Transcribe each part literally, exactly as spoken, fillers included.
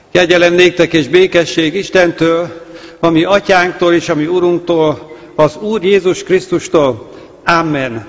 Kegyelem néktek és békesség Istentől, ami Atyánktól és ami Urunktól, az Úr Jézus Krisztustól. Amen.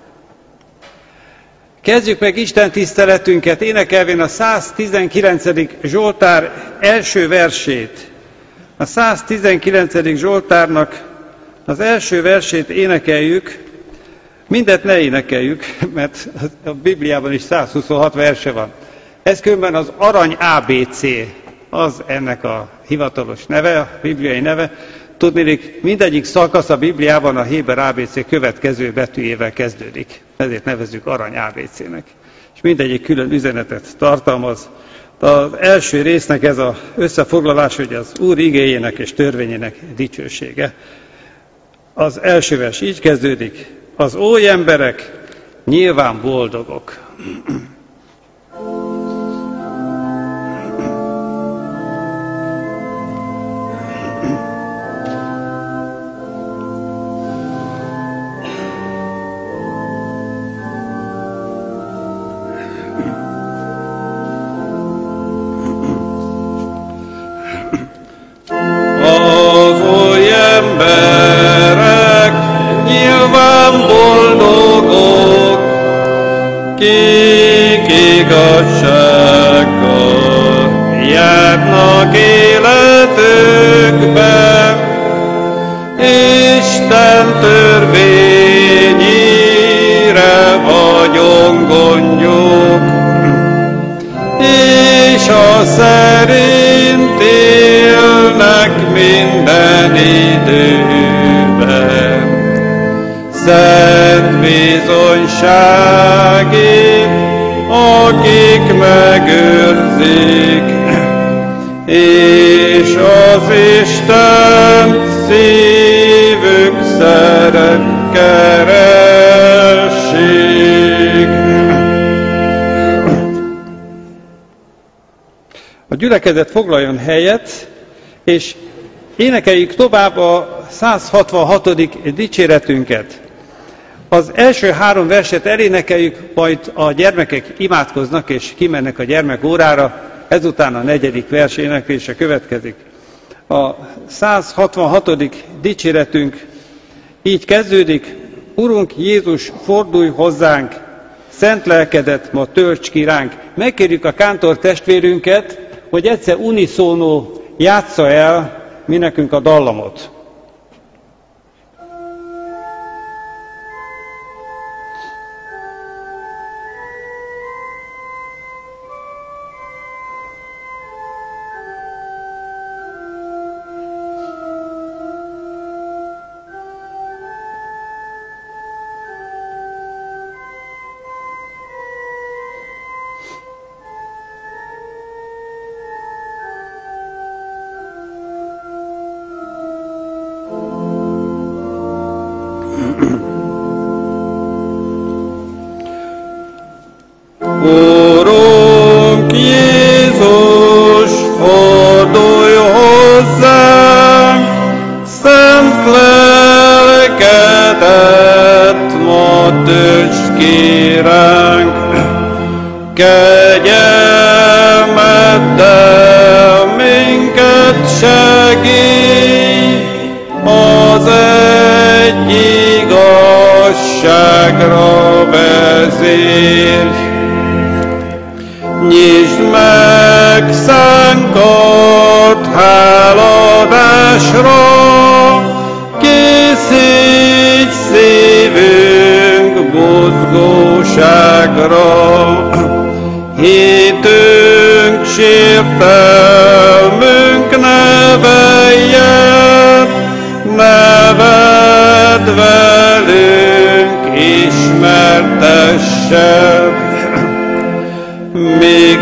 Kezdjük meg Isten tiszteletünket énekelvén a száztizenkilencedik Zsoltár első versét. A száztizenkilencedik Zsoltárnak az első versét énekeljük. Mindet ne énekeljük, mert a Bibliában is százhuszonhat verse van. Ez különben az arany á bé cé, az ennek a hivatalos neve, a bibliai neve. Tudniillik, mindegyik szakasz a Bibliában a héber á bé cé következő betűjével kezdődik. Ezért nevezzük arany á bé cének. És mindegyik külön üzenetet tartalmaz. Az első résznek ez az összefoglalás, hogy az Úr igéjének és törvényének dicsősége. Az első vers így kezdődik. Az ój emberek nyilván boldogok. Kik igazsággal járnak életükbe, Isten törvényére vagyon gondjuk, és a szerint élnek minden időben. Szent bizonysági, akik megőrzik, és az Isten szívük szerint keresik. A gyülekezet foglaljon helyet, és énekeljük tovább a százhatvanhatodik dicséretünket. Az első három verset elénekeljük, majd a gyermekek imádkoznak és kimennek a gyermekórára, ezután a negyedik vers éneklése következik. A százhatvanhatodik dicséretünk így kezdődik: Urunk Jézus, fordulj hozzánk, szent lelkedet ma tölts ki ránk. Megkérjük a kántor testvérünket, hogy egyszer uniszónó játsza el mi nekünk a dallamot. Urunk Jézus, fordulj hozzánk, szent lelkedet ma töltsd ki ránk. Kegyelmeddel minket segíts, az egy igazságra vezérj. Nyisd meg szánkat háladásra, készíts szívünk buzgóságra. Hitünk sértelmünk ne vejjen, neved velünk ismertessed. Míg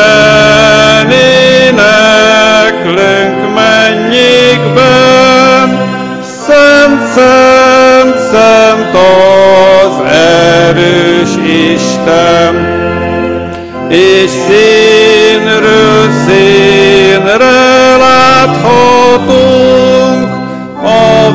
lenéneklünk mennyékben, szent, szent, szent az erős Isten. És színről színre láthatunk, a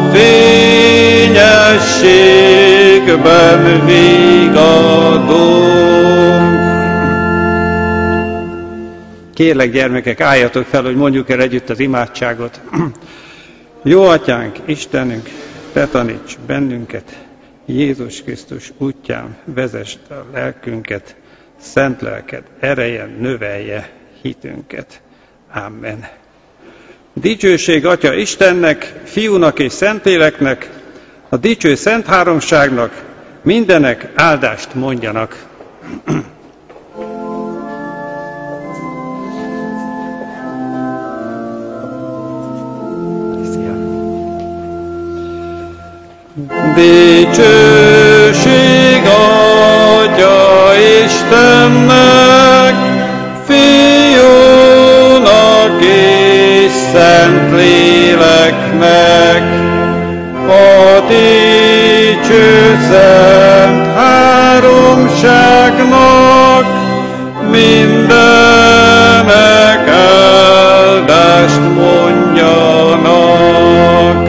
fényességben vigadunk. Kérlek, gyermekek, álljatok fel, hogy mondjuk el együtt az imádságot. Jó Atyánk, Istenünk, Te taníts bennünket, Jézus Krisztus útján vezesd a lelkünket, szent lelked erejen növelje hitünket. Amen. Dicsőség Atya Istennek, Fiúnak és Szentléleknek, a dicső Szent Háromságnak, mindenek áldást mondjanak. Dicsőség Atya Istennek, Fiúnak és Szentléleknek, a dicső Szent Háromságnak, mindenek áldást mondjanak.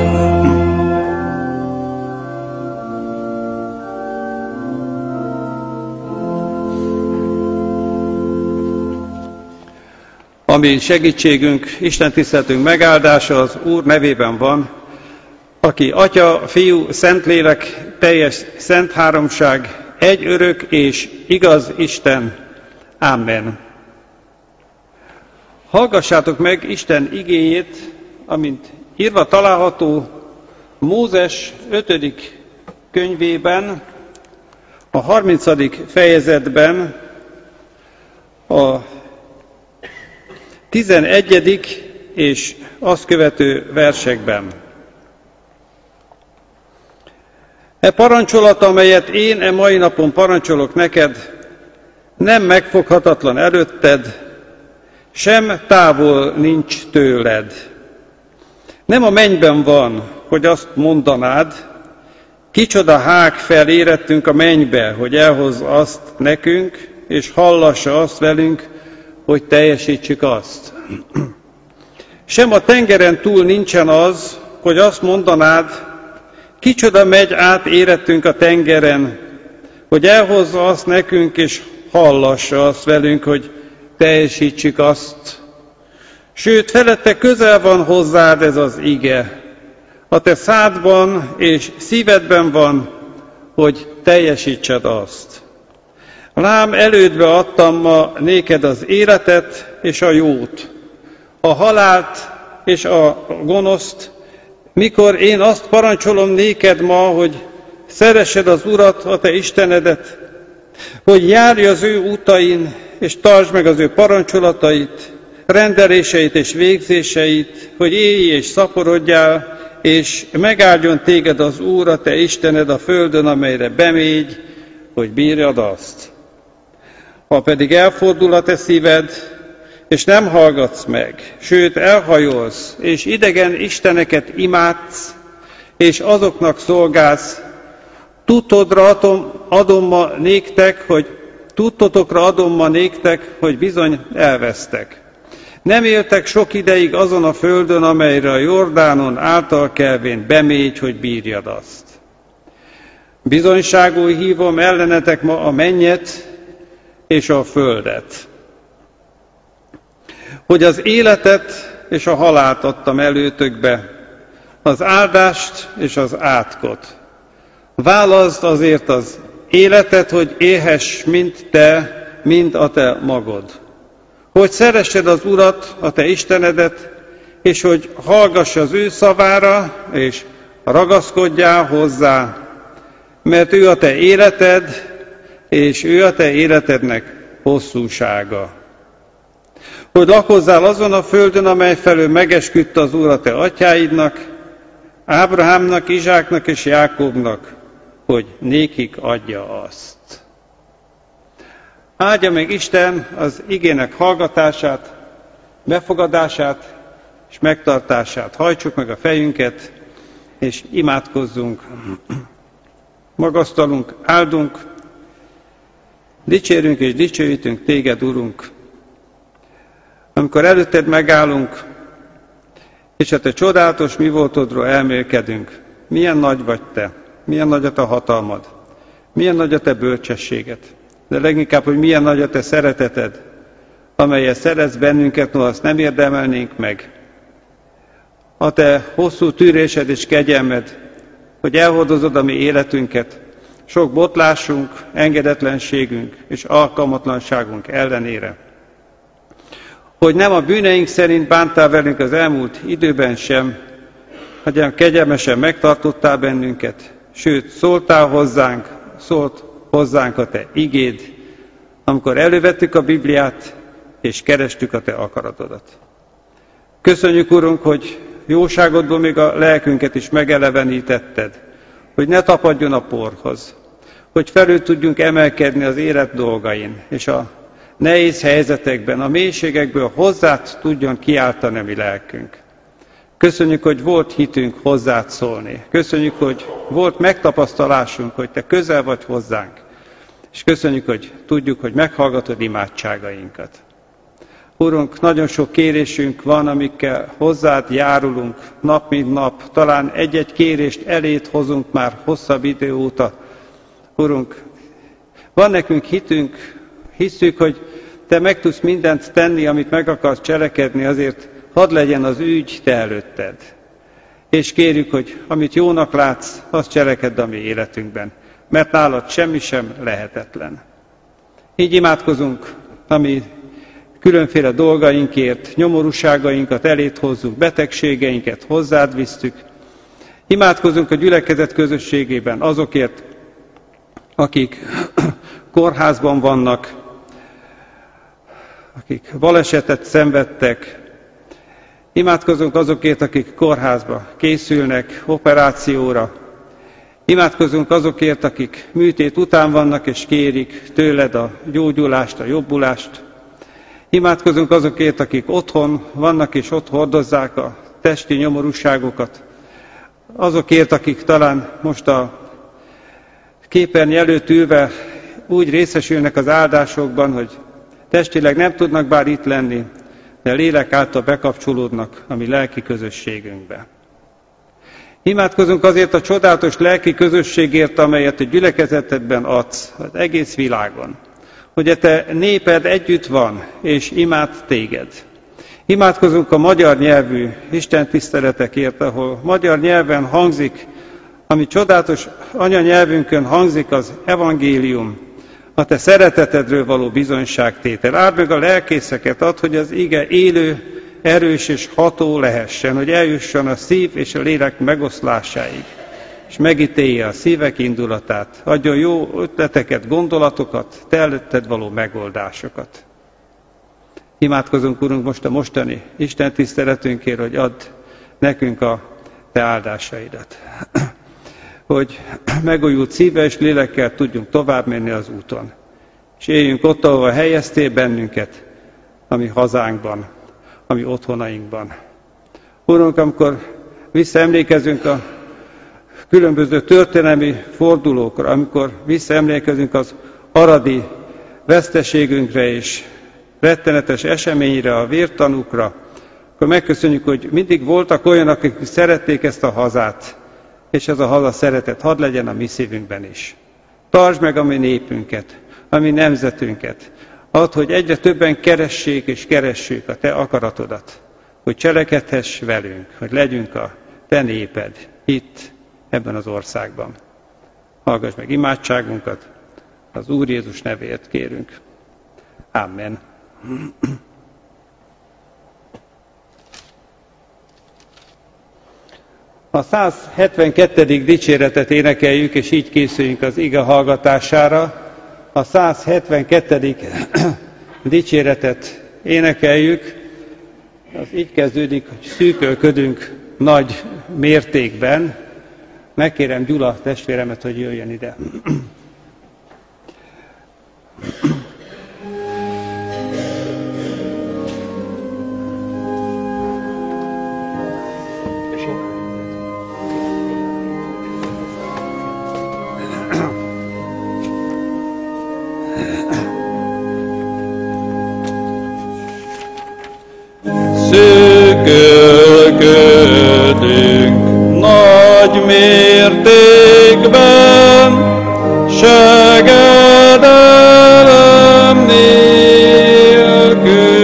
Ami segítségünk, Isten tiszteletünk megáldása az Úr nevében van, aki Atya, Fiú, Szentlélek, teljes Szent Háromság, egy örök és igaz Isten. Amen. Hallgassátok meg Isten igéjét, amint írva található Mózes ötödik könyvében, a harmincadik fejezetben, a tizenegyedik és azt követő versekben. E parancsolat, amelyet én e mai napon parancsolok neked, nem megfoghatatlan előtted, sem távol nincs tőled. Nem a mennyben van, hogy azt mondanád, kicsoda hág fel érettünk a mennybe, hogy elhozza azt nekünk, és hallassa azt velünk, hogy teljesítsük azt. Sem a tengeren túl nincsen az, hogy azt mondanád, kicsoda megy át érettünk a tengeren, hogy elhozza azt nekünk, és hallassa azt velünk, hogy teljesítsük azt. Sőt, felette közel van hozzád ez az ige. A te szádban és szívedben van, hogy teljesítsed azt. Lám, elődbe adtam ma néked az életet és a jót, a halált és a gonoszt, mikor én azt parancsolom néked ma, hogy szeressed az Urat, a te Istenedet, hogy járj az ő útain, és tartsd meg az ő parancsolatait, rendeléseit és végzéseit, hogy élj és szaporodjál, és megáldjon téged az Úr, a te Istened a földön, amelyre bemégy, hogy bírjad azt. Ha pedig elfordul a te szíved, és nem hallgatsz meg, sőt elhajolsz, és idegen isteneket imádsz, és azoknak szolgálsz, tudtodra adom, adom ma néktek, hogy tudtotokra adom ma néktek, hogy bizony elvesztek. Nem éltek sok ideig azon a földön, amelyre a Jordánon által kelvén bemégy, hogy bírjad azt. Bizonyságul hívom ellenetek ma a mennyet és a földet, hogy az életet és a halált adtam előtökbe, az áldást és az átkot. Válaszd azért az életet, hogy élhess mind te, mind a te magod. Hogy szeressed az Urat, a te Istenedet, és hogy hallgass az ő szavára, és ragaszkodjál hozzá, mert ő a te életed, és ő a te életednek hosszúsága. Hogy lakozzál azon a földön, amely felől megesküdte az Úr a te atyáidnak, Ábrahámnak, Izsáknak és Jákobnak, hogy nékik adja azt. Áldja meg Isten az igének hallgatását, befogadását és megtartását. Hajtsuk meg a fejünket, és imádkozzunk. Magasztalunk, áldunk, dicsérünk és dicsőítünk téged, Urunk. Amikor előtted megállunk, és a te csodálatos mi voltodról elmélkedünk, milyen nagy vagy te, milyen nagy a te hatalmad, milyen nagy a te bölcsességed, de leginkább, hogy milyen nagy a te szereteted, amelyet szeretsz bennünket, noha azt nem érdemelnénk meg. A te hosszú tűrésed és kegyelmed, hogy elhordozod a mi életünket, sok botlásunk, engedetlenségünk és alkalmatlanságunk ellenére. Hogy nem a bűneink szerint bántál velünk az elmúlt időben sem, hanem kegyelmesen megtartottál bennünket, sőt, szóltál hozzánk, szólt hozzánk a te igéd, amikor elővettük a Bibliát, és kerestük a te akaratodat. Köszönjük, Urunk, hogy jóságodból még a lelkünket is megelevenítetted, hogy ne tapadjon a porhoz, hogy felül tudjunk emelkedni az élet dolgain, és a nehéz helyzetekben, a mélységekből hozzád tudjon kiáltani a mi lelkünk. Köszönjük, hogy volt hitünk hozzád szólni. Köszönjük, hogy volt megtapasztalásunk, hogy te közel vagy hozzánk. És köszönjük, hogy tudjuk, hogy meghallgatod imádságainkat. Urunk, nagyon sok kérésünk van, amikkel hozzád járulunk nap mint nap. Talán egy-egy kérést elét hozunk már hosszabb idő óta. Urunk, van nekünk hitünk, hisszük, hogy te meg tudsz mindent tenni, amit meg akarsz cselekedni, azért hadd legyen az ügy te előtted. És kérjük, hogy amit jónak látsz, azt cselekedd a mi életünkben, mert nálad semmi sem lehetetlen. Így imádkozunk, ami különféle dolgainkért, nyomorúságainkat elét hozzuk, betegségeinket hozzád visztük. Imádkozunk a gyülekezet közösségében azokért, akik kórházban vannak, akik balesetet szenvedtek. Imádkozunk azokért, akik kórházba készülnek, operációra. Imádkozunk azokért, akik műtét után vannak, és kérik tőled a gyógyulást, a jobbulást. Imádkozunk azokért, akik otthon vannak, és ott hordozzák a testi nyomorúságokat. Azokért, akik talán most a képernyő előtt ülve úgy részesülnek az áldásokban, hogy testileg nem tudnak bár itt lenni, de lélek által bekapcsolódnak a mi lelki közösségünkbe. Imádkozunk azért a csodálatos lelki közösségért, amelyet a gyülekezetedben adsz az egész világon. Hogy a te néped együtt van, és imád téged. Imádkozunk a magyar nyelvű istentiszteletekért, ahol magyar nyelven hangzik, ami csodálatos anyanyelvünkön hangzik az evangélium, a te szeretetedről való bizonyságtétel. Áld meg a lelkészeket, add, hogy az ige élő, erős és ható lehessen, hogy eljusson a szív és a lélek megoszlásáig, és megítélje a szívek indulatát, adjon jó ötleteket, gondolatokat, te előtted való megoldásokat. Imádkozunk, Urunk, most a mostani Isten tiszteletünkért, hogy add nekünk a te áldásaidat. Hogy megújult szívvel és lélekkel tudjunk tovább menni az úton. És éljünk ott, ahol helyeztél bennünket, a mi hazánkban, a mi otthonainkban. Urunk, amikor visszaemlékezünk a különböző történelmi fordulókra, amikor visszaemlékezünk az aradi veszteségünkre és rettenetes eseményre, a vértanúkra, akkor megköszönjük, hogy mindig voltak olyanok, akik szerették ezt a hazát, és ez a haza szeretet hadd legyen a mi szívünkben is. Tartsd meg a mi népünket, a mi nemzetünket. Add, hogy egyre többen keressék és keressük a te akaratodat, hogy cselekedhess velünk, hogy legyünk a te néped itt, ebben az országban. Hallgass meg imádságunkat, az Úr Jézus nevéért kérünk. Amen. A száz hetvenkettedik dicséretet énekeljük, és így készüljünk az ige hallgatására. A száz hetvenkettedik dicséretet énekeljük. Az így kezdődik, hogy szűkölködünk nagy mértékben. Megkérem Gyula testvéremet, hogy jöjjön ide. Szűkölködünk nagy mértékben, segedelem nélkül.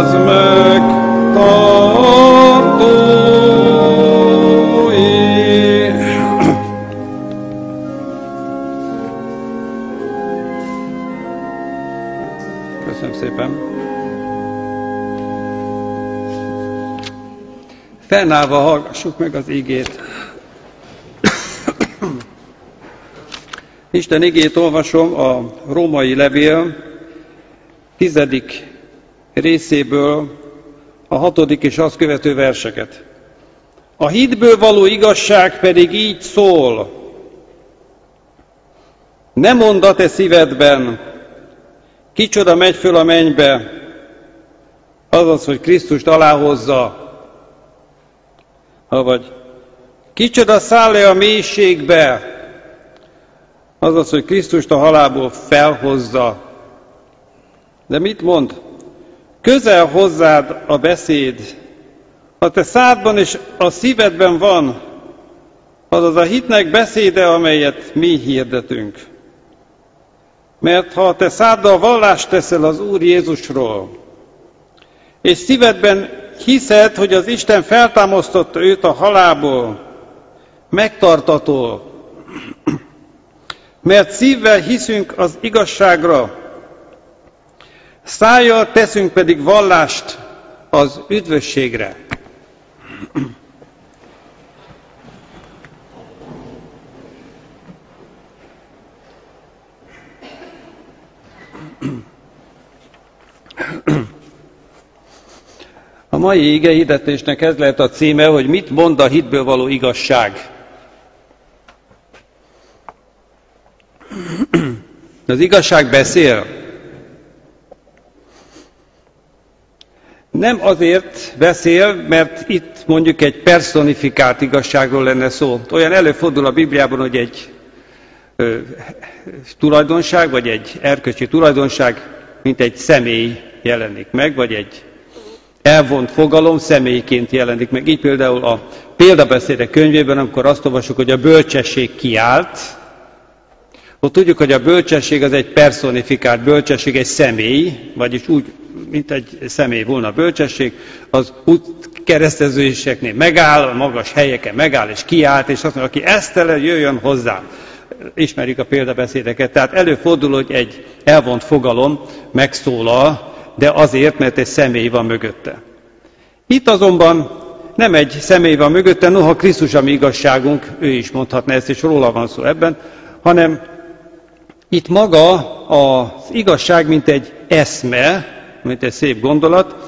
az megtartói. Köszönöm szépen. Fennállva hallgassuk meg az igét. Isten igét olvasom a római levél tizedik részéből a hatodik és azt követő verseket. A hitből való igazság pedig így szól. Ne mondd a te szívedben, kicsoda megy föl a mennybe, azaz, hogy Krisztust aláhozza, avagy kicsoda száll le a mélységbe, azaz, hogy Krisztust a halálból felhozza. De mit mond? Közel hozzád a beszéd, ha te szádban és a szívedben van, azaz a hitnek beszéde, amelyet mi hirdetünk. Mert ha te száddal vallást teszel az Úr Jézusról, és szívedben hiszed, hogy az Isten feltámasztotta őt a halálból, megtartatol, mert szívvel hiszünk az igazságra, szájjal teszünk pedig vallást az üdvösségre. A mai igehirdetésnek ez lehet a címe, hogy mit mond a hitből való igazság. Az igazság beszél. Nem azért beszél, mert itt mondjuk egy personifikált igazságról lenne szó. Olyan előfordul a Bibliában, hogy egy ö, tulajdonság, vagy egy erkölcsi tulajdonság, mint egy személy jelenik meg, vagy egy elvont fogalom személyként jelenik meg. Így például a példabeszédek könyvében, amikor azt olvasjuk, hogy a bölcsesség kiállt, ott tudjuk, hogy a bölcsesség az egy personifikált bölcsesség, egy személy, vagyis úgy, mint egy személy volna a bölcsesség, az útkeresztezéseknél megáll, a magas helyeken megáll és kiált, és azt mondja, aki esztelen, jöjjön hozzá. Ismerjük a példabeszédeket. Tehát előfordul, hogy egy elvont fogalom megszólal, de azért, mert egy személy van mögötte. Itt azonban nem egy személy van mögötte, noha Krisztus a mi igazságunk, ő is mondhatna ezt, és róla van szó ebben, hanem itt maga az igazság, mint egy eszme, mint egy szép gondolat,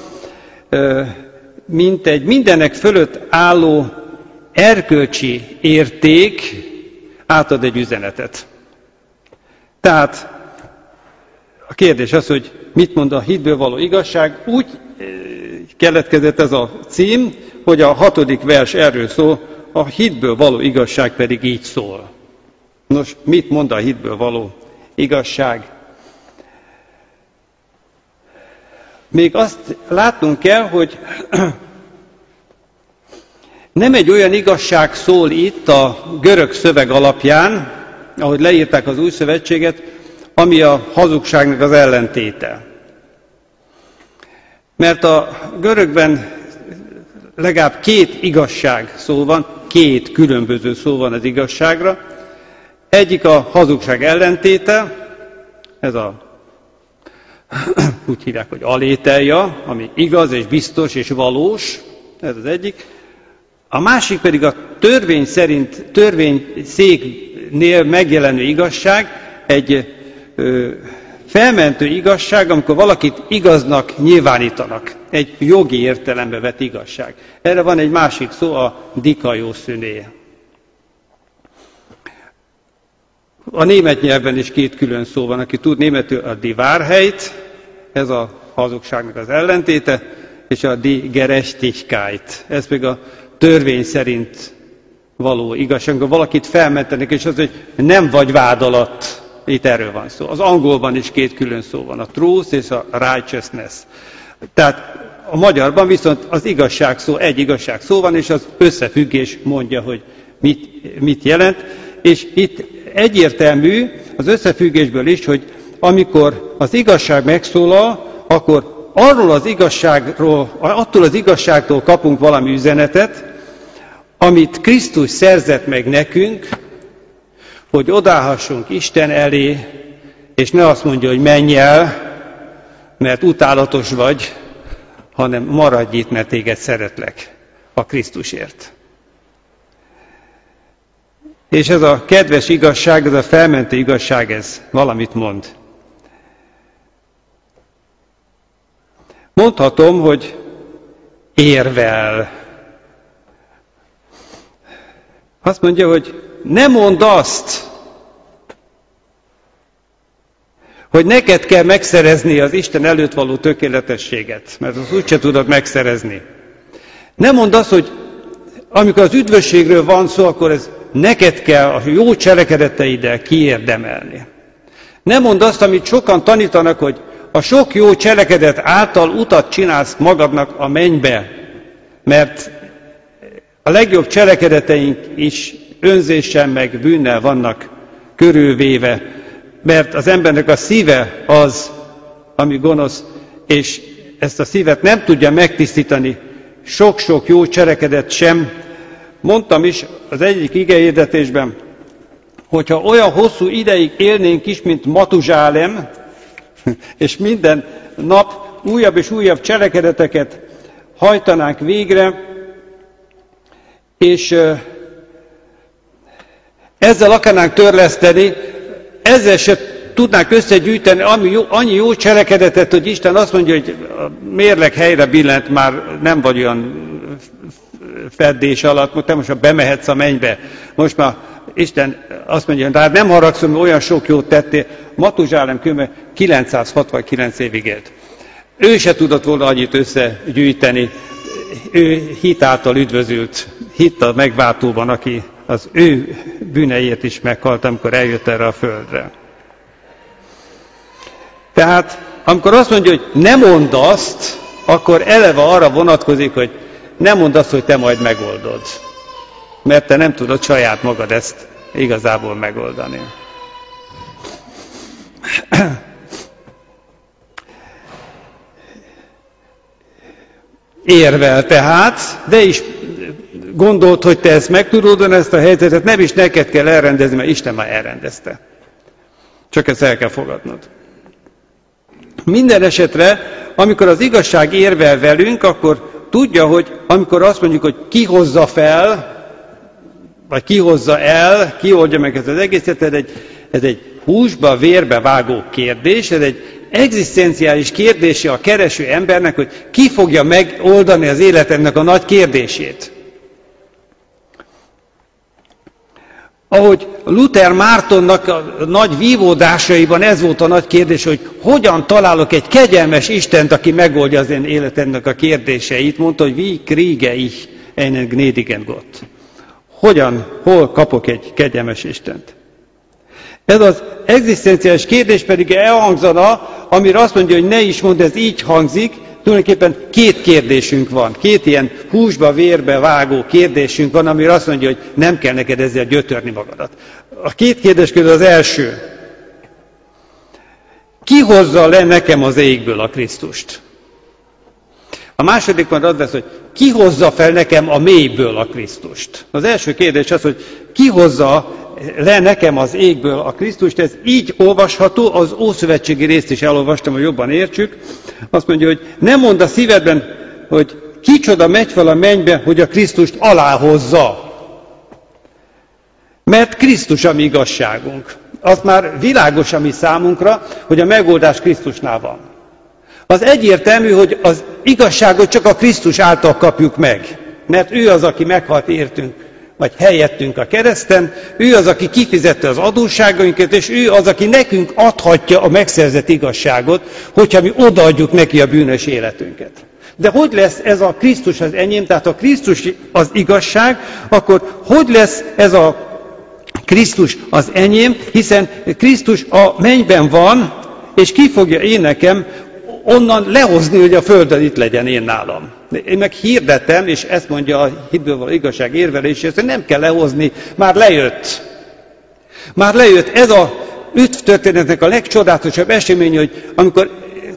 mint egy mindenek fölött álló erkölcsi érték átad egy üzenetet. Tehát a kérdés az, hogy mit mond a hitből való igazság. Úgy keletkezett ez a cím, hogy a hatodik vers erről szól, a hitből való igazság pedig így szól. Nos, mit mond a hitből való igazság? Még azt látnunk kell, hogy nem egy olyan igazság szól itt a görög szöveg alapján, ahogy leírták az új szövetséget, ami a hazugságnak az ellentéte. Mert a görögben legalább két igazság szó van, két különböző szó van az igazságra. Egyik a hazugság ellentéte, ez a úgy hívják, hogy alételja, ami igaz és biztos és valós, ez az egyik. A másik pedig a törvény szerint, törvényszéknél megjelenő igazság, egy ö, felmentő igazság, amikor valakit igaznak nyilvánítanak. Egy jogi értelembe vett igazság. Erre van egy másik szó, a dikaiószüné. A német nyelvben is két külön szó van, aki tud németül, a die Wahrheit, ez a hazugságnak az ellentéte, és a die Gerechtigkeit, ez pedig a törvény szerint való igazság, amikor valakit felmentenek, és az, hogy nem vagy vád alatt, itt erről van szó. Az angolban is két külön szó van, a truth és a righteousness. Tehát a magyarban viszont az igazság szó, egy igazság szó van, és az összefüggés mondja, hogy mit, mit jelent. És itt egyértelmű az összefüggésből is, hogy amikor az igazság megszólal, akkor arról az igazságról, attól az igazságtól kapunk valami üzenetet, amit Krisztus szerzett meg nekünk, hogy odállhassunk Isten elé, és ne azt mondja, hogy menj el, mert utálatos vagy, hanem maradj itt, mert téged szeretlek a Krisztusért. És ez a kedves igazság, ez a felmentő igazság, ez valamit mond. Mondhatom, hogy érvel. Azt mondja, hogy ne mondd azt, hogy neked kell megszerezni az Isten előtt való tökéletességet, mert azt úgyse tudod megszerezni. Ne mondd azt, hogy amikor az üdvösségről van szó, akkor ez neked kell a jó cselekedeteiddel kiérdemelni. Ne mondd azt, amit sokan tanítanak, hogy a sok jó cselekedet által utat csinálsz magadnak a mennybe, mert a legjobb cselekedeteink is önzéssel meg bűnnel vannak körülvéve, mert az embernek a szíve az, ami gonosz, és ezt a szívet nem tudja megtisztítani sok-sok jó cselekedet sem. Mondtam is az egyik igehirdetésben, hogyha olyan hosszú ideig élnénk is, mint Matuzsálem, és minden nap újabb és újabb cselekedeteket hajtanánk végre, és ezzel akarnánk törleszteni, ezzel se tudnánk összegyűjteni ami jó, annyi jó cselekedetet, hogy Isten azt mondja, hogy a mérleg helyre billent, már nem vagy olyan feddés alatt, te most már bemehetsz a mennybe. Most már Isten azt mondja, hogy hát nem haragszom, hogy olyan sok jót tettél. Matuzsálem különben kilencszázhatvankilenc évig élt. Ő se tudott volna annyit összegyűjteni. Ő hit által üdvözült, hitt a megváltóban, aki az ő bűneiért is meghalt, amikor eljött erre a földre. Tehát, amikor azt mondja, hogy ne mondd azt, akkor eleve arra vonatkozik, hogy ne mondd azt, hogy te majd megoldod. Mert te nem tudod saját magad ezt igazából megoldani. Érvel tehát, de is gondolt, hogy te ezt meg tudod, ezt a helyzetet nem is neked kell elrendezni, mert Isten már elrendezte. Csak ezt el kell fogadnod. Minden esetre, amikor az igazság érvel velünk, akkor tudja, hogy amikor azt mondjuk, hogy ki hozza fel, vagy ki hozza el, ki oldja meg ezt az egészet, ez egy, ez egy húsba, vérbe vágó kérdés, ez egy egzisztenciális kérdése a kereső embernek, hogy ki fogja megoldani az életemnek a nagy kérdését. Ahogy Luther Mártonnak a nagy vívódásaiban ez volt a nagy kérdés, hogy hogyan találok egy kegyelmes Istent, aki megoldja az én életemnek a kérdéseit, mondta, hogy wie kriege ich einen gnädigen Gott. Hogyan, hol kapok egy kegyelmes Istent? Ez az egzisztenciális kérdés pedig elhangzana, amire azt mondja, hogy ne is mondd, ez így hangzik, tulajdonképpen két kérdésünk van, két ilyen húsba, vérbe vágó kérdésünk van, amire azt mondja, hogy nem kell neked ezzel gyötörni magadat. A két kérdés közül az első. Ki hozza le nekem az égből a Krisztust? A második pont az lesz, hogy ki hozza fel nekem a mélyből a Krisztust? Az első kérdés az, hogy ki hozza le nekem az égből a Krisztust, ez így olvasható, az ószövetségi részt is elolvastam, hogy jobban értsük. Azt mondja, hogy nem mondd a szívedben, hogy kicsoda megy fel a mennybe, hogy a Krisztust aláhozza. Mert Krisztus a mi igazságunk. Az már világos a mi számunkra, hogy a megoldás Krisztusnál van. Az egyértelmű, hogy az igazságot csak a Krisztus által kapjuk meg. Mert ő az, aki meghalt értünk, vagy helyettünk a kereszten, ő az, aki kifizette az adósságainkat, és ő az, aki nekünk adhatja a megszerzett igazságot, hogyha mi odaadjuk neki a bűnös életünket. De hogy lesz ez a Krisztus az enyém, tehát a Krisztus az igazság, akkor hogy lesz ez a Krisztus az enyém, hiszen Krisztus a mennyben van, és ki fogja én nekem onnan lehozni, hogy a földön itt legyen én nálam. Én meg hirdetem, és ezt mondja a hitből való igazság érvelését, hogy nem kell lehozni, már lejött. Már lejött. Ez a üdv történetnek a legcsodálatosabb esemény, hogy amikor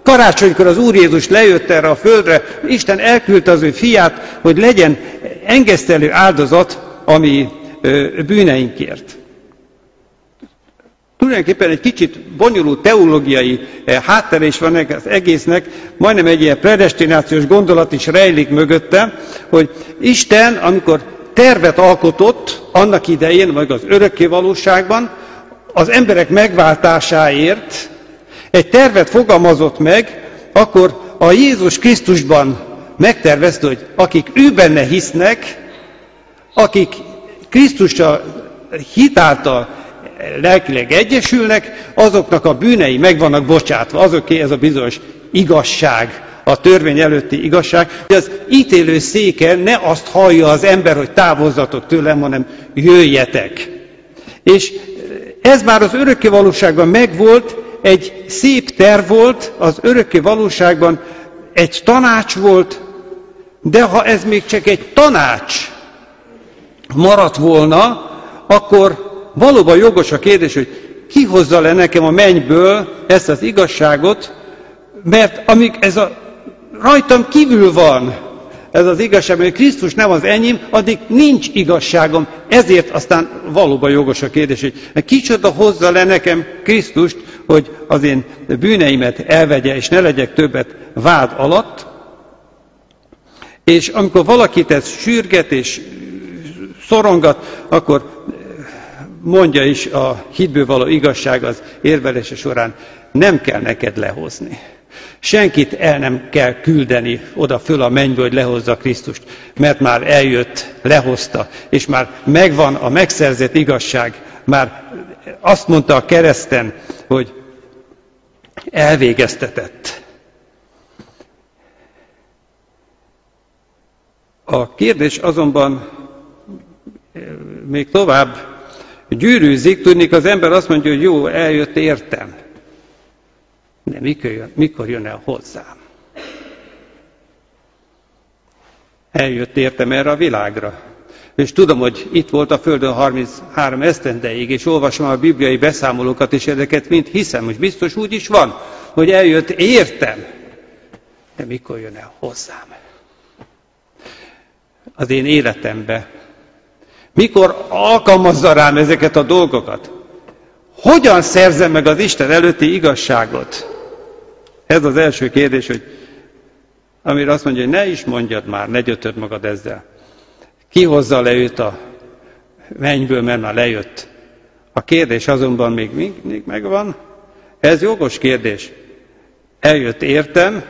karácsonykor az Úr Jézus lejött erre a földre, Isten elküldte az ő fiát, hogy legyen engesztelő áldozat a mi bűneinkért. Tulajdonképpen egy kicsit bonyolult teológiai háttere is van az egésznek, majdnem egy ilyen predestinációs gondolat is rejlik mögötte, hogy Isten, amikor tervet alkotott annak idején, vagy az örökké valóságban, az emberek megváltásáért egy tervet fogalmazott meg, akkor a Jézus Krisztusban megtervezte, hogy akik ő benne hisznek, akik Krisztussal hitáltal lelkileg egyesülnek, azoknak a bűnei meg vannak bocsátva, azoké ez a bizonyos igazság, a törvény előtti igazság, de az ítélő széken ne azt hallja az ember, hogy távozzatok tőlem, hanem jöjjetek. És ez már az örökké valóságban megvolt, egy szép terv volt, az örökké valóságban egy tanács volt, de ha ez még csak egy tanács maradt volna, akkor valóban jogos a kérdés, hogy ki hozza le nekem a mennyből ezt az igazságot, mert amíg ez a rajtam kívül van ez az igazság, mert Krisztus nem az enyém, addig nincs igazságom. Ezért aztán valóban jogos a kérdés, hogy kicsoda hozza le nekem Krisztust, hogy az én bűneimet elvegye, és ne legyek többet vád alatt. És amikor valakit ez sürget és szorongat, akkor mondja is a hitből való igazság az érvelése során, nem kell neked lehozni. Senkit el nem kell küldeni oda föl a mennyből, hogy lehozza Krisztust, mert már eljött, lehozta, és már megvan a megszerzett igazság. Már azt mondta a kereszten, hogy elvégeztetett. A kérdés azonban még tovább gyűrűzik, tudnék, az ember azt mondja, hogy jó, eljött, értem. De mikor jön, mikor jön el hozzám? Eljött, értem erre a világra. És tudom, hogy itt volt a Földön harminchárom esztendeig, és olvasom a bibliai beszámolókat, és ezeket mind hiszem, hogy biztos úgy is van, hogy eljött, értem. De mikor jön el hozzám? Az én életembe. Mikor alkalmazza rám ezeket a dolgokat? Hogyan szerzem meg az Isten előtti igazságot? Ez az első kérdés, hogy amire azt mondja, hogy ne is mondjad már, ne gyötöd magad ezzel. Ki hozza le őt a mennyből, mert már lejött. A kérdés azonban még mindig megvan. Ez jogos kérdés. Eljött, értem.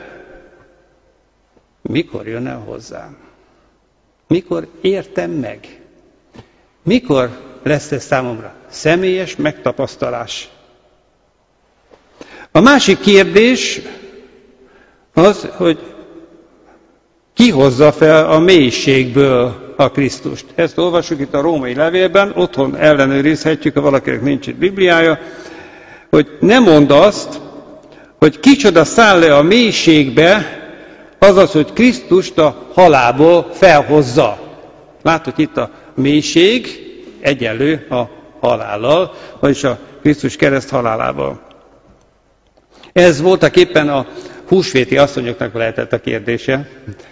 Mikor jön el hozzám? Mikor értem meg? Mikor lesz ez számomra személyes megtapasztalás? A másik kérdés az, hogy ki hozza fel a mélységből a Krisztust. Ezt olvassuk itt a római levélben, otthon ellenőrizhetjük, ha valakinek nincs itt Bibliája, hogy ne mondd azt, hogy kicsoda száll le a mélységbe, azaz, hogy Krisztust a halálból felhozza. Látod, itt a mélység egyenlő a halállal, vagyis a Krisztus kereszt halálával. Ez voltak éppen a húsvéti asszonyoknak lehetett a kérdése,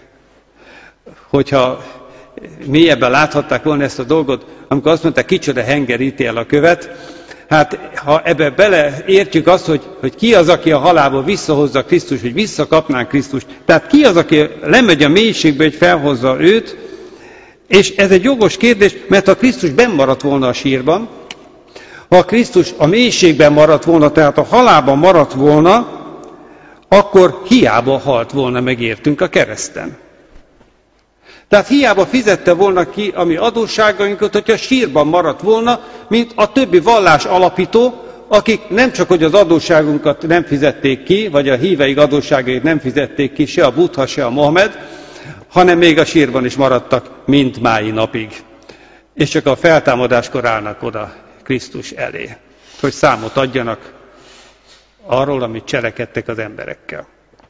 hogyha mélyebben láthatták volna ezt a dolgot, amikor azt mondták, kicsoda henger ítél a követ. Hát, ha ebbe beleértjük azt, hogy, hogy ki az, aki a halálból visszahozza Krisztust, hogy visszakapnánk Krisztust. Tehát ki az, aki lemegy a mélységbe, hogy felhozza őt, és ez egy jogos kérdés, mert ha Krisztus benn maradt volna a sírban, ha Krisztus a mélységben maradt volna, tehát a halálban maradt volna, akkor hiába halt volna megértünk a kereszten. Tehát hiába fizette volna ki a mi adósságainkat, hogyha sírban maradt volna, mint a többi vallás alapító, akik nem csak, hogy az adósságunkat nem fizették ki, vagy a híveik adósságait nem fizették ki, se a Buddha, se a Mohamed, hanem még a sírban is maradtak mind mái napig. És csak a feltámadáskor állnak oda Krisztus elé, hogy számot adjanak arról, amit cselekedtek az emberekkel.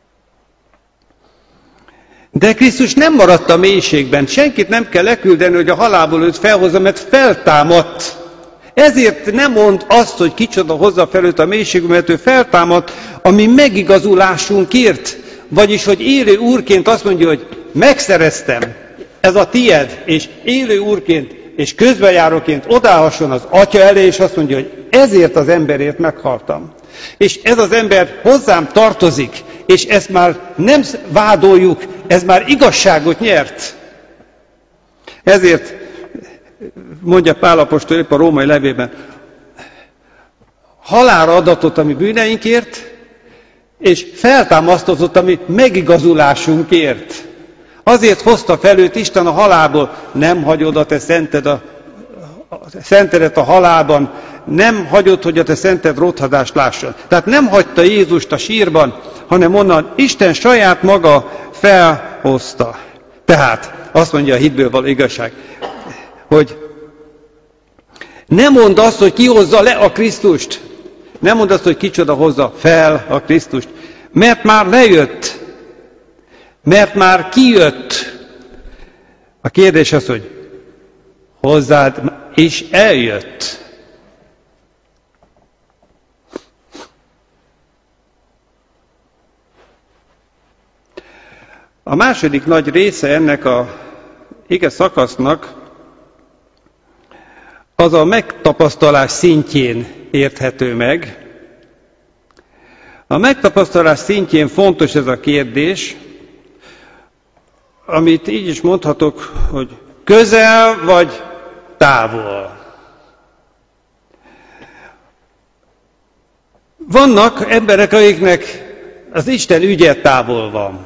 De Krisztus nem maradt a mélységben, senkit nem kell leküldeni, hogy a halálból őt felhozza, mert feltámadt. Ezért nem mond azt, hogy kicsoda hozza fel őt a mélységbe, mert ő feltámadt a mi megigazulásunkért. Vagyis, hogy élő úrként azt mondja, hogy megszereztem, ez a tied, és élő úrként és közbenjáróként odállhasson az Atya elé, és azt mondja, hogy ezért az emberért meghaltam. És ez az ember hozzám tartozik, és ezt már nem vádoljuk, ez már igazságot nyert. Ezért mondja Pál apostol épp a római levélben, halálra adatott a mi bűneinkért, és feltámasztatott a mi megigazulásunkért. Azért hozta fel őt Isten a halálból, nem hagyod a te szented a, a szentedet a halálban, nem hagyod, hogy a te szented rothadást lásson. Tehát nem hagyta Jézust a sírban, hanem onnan Isten saját maga felhozta. Tehát azt mondja a hitből való igazság, hogy nem mondd azt, hogy ki hozza le a Krisztust. Nem mondd azt, hogy kicsoda hozza fel a Krisztust. Mert már lejött. Mert már kijött. A kérdés az, hogy hozzád is eljött. A második nagy része ennek a ige szakasznak az a megtapasztalás szintjén érthető meg. A megtapasztalás szintjén fontos ez a kérdés, amit így is mondhatok, hogy közel vagy távol. Vannak emberek, akiknek az Isten ügye távol van.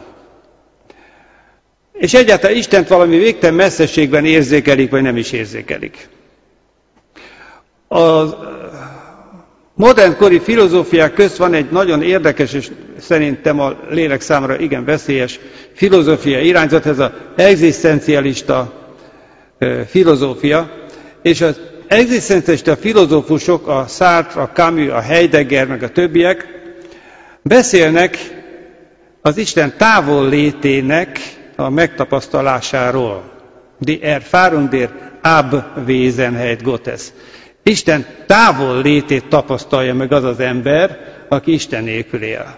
És egyáltalán Istent valami végtelen messzeségben érzékelik, vagy nem is érzékelik. A modern kori filozófiák közt van egy nagyon érdekes, és szerintem a lélek számára igen veszélyes filozófia irányzat, ez az egzisztencialista filozófia, és az egzisztencialista filozófusok, a Sartre, a Camus, a Heidegger, meg a többiek beszélnek az Isten távol létének a megtapasztalásáról. Die Erfahrung der Abwesenheit Gottes. Isten távol létét tapasztalja meg az az ember, aki Isten nélkül él.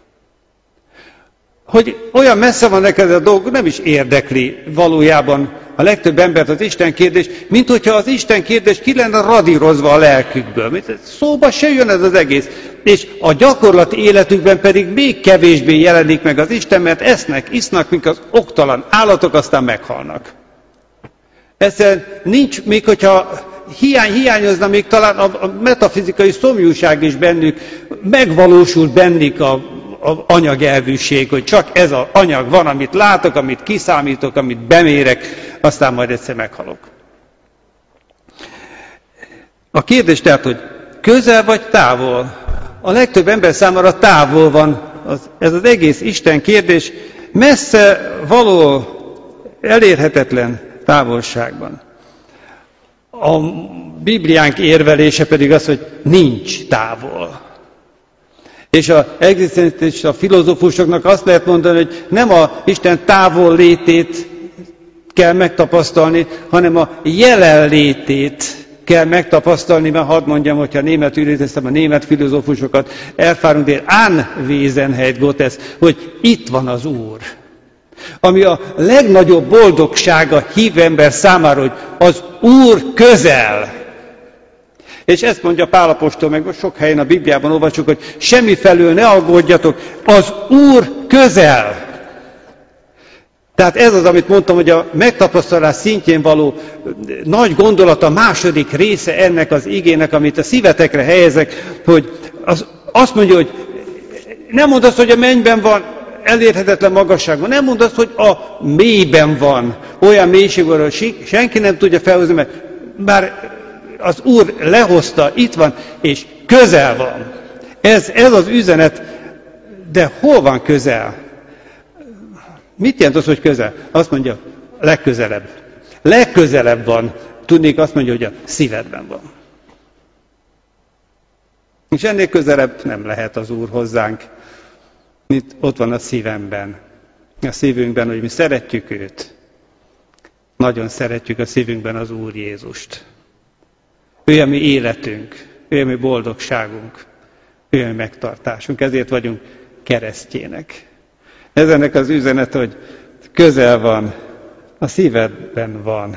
Hogy olyan messze van neked a dolog, nem is érdekli valójában a legtöbb embert az Isten kérdés, mint hogyha az Isten kérdés ki lenne radírozva a lelkükből. Szóba se jön ez az egész. És a gyakorlati életükben pedig még kevésbé jelenik meg az Isten, mert esznek, isznak, mint az oktalan állatok, aztán meghalnak. Egyszerűen nincs, még hogyha hiány, hiányozna még talán a, a metafizikai szomjúság is bennük, megvalósul bennük a, a anyagelvűség, hogy csak ez az anyag van, amit látok, amit kiszámítok, amit bemérek, aztán majd egyszer meghalok. A kérdés tehát, hogy közel vagy távol? A legtöbb ember számára távol van az, ez az egész Isten kérdés, messze való, elérhetetlen távolságban. A Bibliánk érvelése pedig az, hogy nincs távol. És az egzisztencialista filozófusoknak azt lehet mondani, hogy nem a Isten távol létét kell megtapasztalni, hanem a jelenlétét kell megtapasztalni, mert hadd mondjam, hogyha németül idéztem a német filozófusokat, Erfahrung der Anwesenheit Gottes, hogy itt van az Úr. Ami a legnagyobb boldogsága hív ember számára, hogy az Úr közel. És ezt mondja Pál apostol, meg sok helyen a Bibliában olvasjuk, hogy semmifelől ne aggódjatok, az Úr közel. Tehát ez az, amit mondtam, hogy a megtapasztalás szintjén való nagy gondolat, a második része ennek az igének, amit a szívetekre helyezek, hogy az, azt mondja, hogy nem mondd azt, hogy a mennyben van, elérhetetlen magasságban, nem mondd azt, hogy a mélyben van, olyan mélységben, hogy senki nem tudja felhozni, mert bár az Úr lehozta, itt van, és közel van. Ez, ez az üzenet, de hol van közel? Mit jelent az, hogy közel? Azt mondja, legközelebb. Legközelebb van. Tudnék, azt mondja, hogy a szívedben van. És ennél közelebb nem lehet az Úr hozzánk, mint ott van a szívemben. A szívünkben, hogy mi szeretjük őt. Nagyon szeretjük a szívünkben az Úr Jézust. Ő a mi életünk, ő a mi boldogságunk, ő a mi megtartásunk, ezért vagyunk keresztjének. Ez ennek az üzenet, hogy közel van, a szívedben van.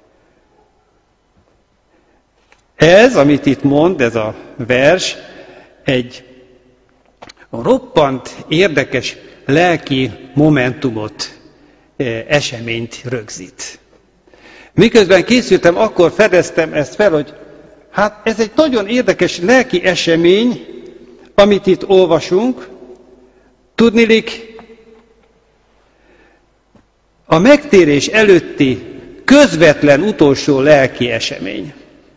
Ez, amit itt mond, ez a vers, egy roppant érdekes lelki momentumot, eseményt rögzít. Miközben készültem, akkor fedeztem ezt fel, hogy hát ez egy nagyon érdekes lelki esemény, amit itt olvasunk. Tudniillik, a megtérés előtti közvetlen utolsó lelki esemény.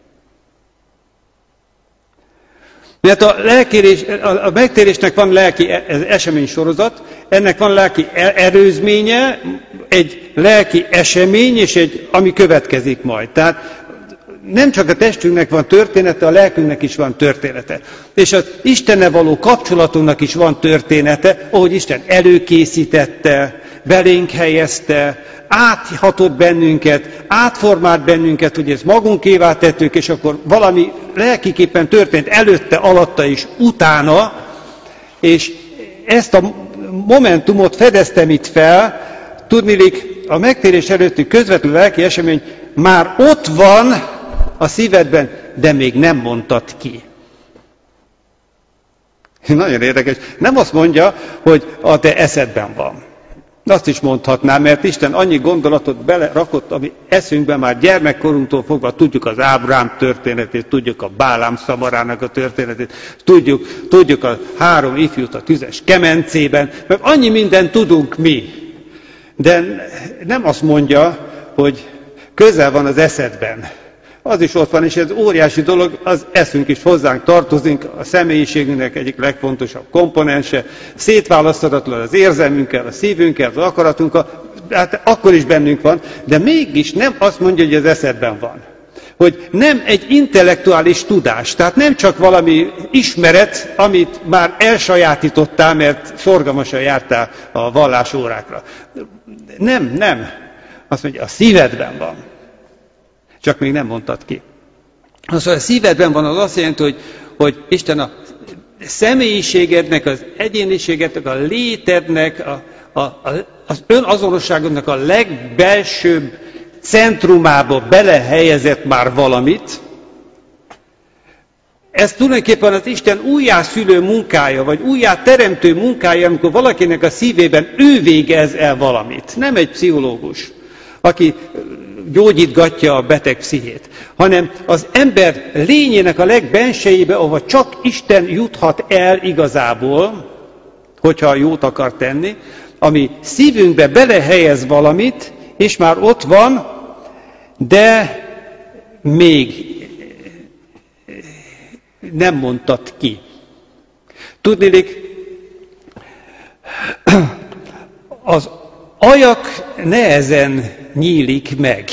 Mert a, lelkérés, a megtérésnek van lelki esemény sorozat, ennek van lelki erőzménye, egy lelki esemény, és egy, ami következik majd. Tehát nem csak a testünknek van története, a lelkünknek is van története. És az Istennel való kapcsolatunknak is van története, ahogy Isten előkészítette, belénk helyezte, áthatott bennünket, átformált bennünket, hogy ezt magunkévá tettük, és akkor valami lelkiképpen történt előtte, alatta és utána, és ezt a momentumot fedeztem itt fel. Tudniillik, a megtérés előtti közvetlen lelki esemény már ott van a szívedben, de még nem mondtad ki. Nagyon érdekes. Nem azt mondja, hogy a te eszedben van. Azt is mondhatnám, mert Isten annyi gondolatot belerakott, ami eszünkben már gyermekkorunktól fogva tudjuk az Ábrám történetét, tudjuk a Bálám szamarának a történetét, tudjuk, tudjuk a három ifjút a tüzes kemencében, mert annyi mindent tudunk mi. De nem azt mondja, hogy közel van az eszedben. Az is ott van, és ez óriási dolog, az eszünk is hozzánk tartozik, a személyiségünknek egyik legfontosabb komponense, szétválaszthatatlan az érzelmünkkel, a szívünkkel, az akaratunkkal, hát akkor is bennünk van, de mégis nem azt mondja, hogy az eszedben van. Hogy nem egy intellektuális tudás, tehát nem csak valami ismeret, amit már elsajátítottál, mert szorgalmasan jártál a vallásórákra. Nem, nem. Azt mondja, a szívedben van. Csak még nem mondtad ki. Az, hogy a szívedben van, az azt jelenti, hogy, hogy Isten a személyiségednek, az egyéniségednek, a létednek, a, a, az önazonosságodnak a legbelsőbb centrumába belehelyezett már valamit. Ez tulajdonképpen az Isten újjászülő munkája, vagy újjáteremtő munkája, amikor valakinek a szívében ő végez el valamit. Nem egy pszichológus, aki gyógyítgatja a beteg pszichét, hanem az ember lényének a legbensejébe, ahova csak Isten juthat el igazából, hogyha jót akar tenni, ami szívünkbe belehelyez valamit, és már ott van, de még nem mondtad ki. Tudniillik, az ajak nehezen nyílik meg.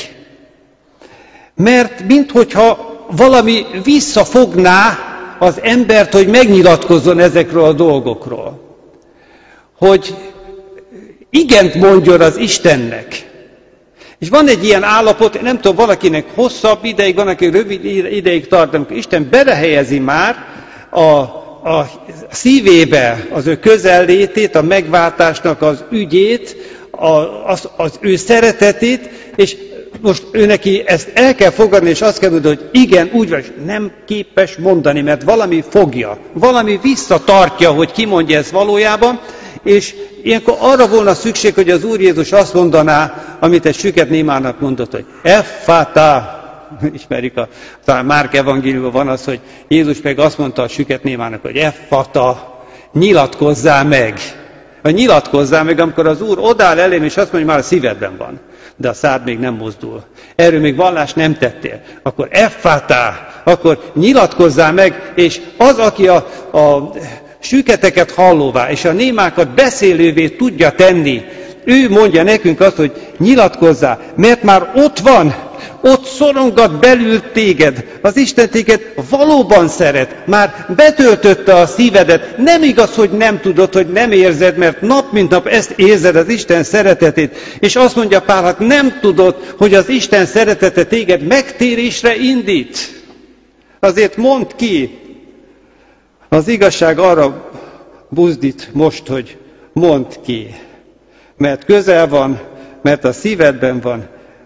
Mert minthogyha valami visszafogná az embert, hogy megnyilatkozzon ezekről a dolgokról. Hogy igent mondjon az Istennek. És van egy ilyen állapot, nem tudom, valakinek hosszabb ideig, van, aki rövid ideig tart, amikor Isten belehelyezi már a, a szívébe az ő közellétét, a megváltásnak az ügyét, a, az, az ő szeretetét, és most ő neki ezt el kell fogadni, és azt kell mondani, hogy igen, úgy van, és nem képes mondani, mert valami fogja, valami visszatartja, hogy kimondja ezt valójában, és ilyenkor arra volna szükség, hogy az Úr Jézus azt mondaná, amit egy süket némának mondott, hogy Effata, ismerjük, a, talán Márk evangéliumban van az, hogy Jézus meg azt mondta a süket némának, hogy Effata, nyilatkozzál meg. Vagy nyilatkozzál meg, amikor az Úr odáll elém, és azt mondja, hogy már a szívedben van, de a szád még nem mozdul. Erről még vallást nem tettél. Akkor Effata, akkor nyilatkozzál meg, és az, aki a, a süketeket hallóvá, és a némákat beszélővé tudja tenni, ő mondja nekünk azt, hogy nyilatkozzál, mert már ott van, ott szorongat belül téged, az Isten téged valóban szeret, már betöltötte a szívedet, nem igaz, hogy nem tudod, hogy nem érzed, mert nap mint nap ezt érzed, az Isten szeretetét, és azt mondja Pál, hát nem tudod, hogy az Isten szeretete téged megtérésre indít. Azért mondd ki. Az igazság arra buzdít most, hogy mondd ki. Mert közel van, mert a szívedben van.